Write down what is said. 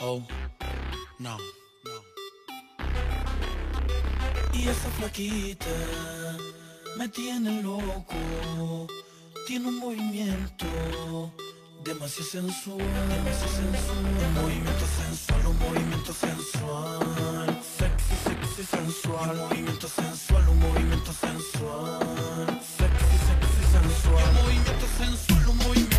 Oh, no, no. Y esa flaquita me tiene loco, tiene un movimiento demasiado sensual, un movimiento sensual, un movimiento sensual, sexy, sexy, sensual, un movimiento sensual, un movimiento sensual, sexy, sexy, sensual, un movimiento sensual, un movimiento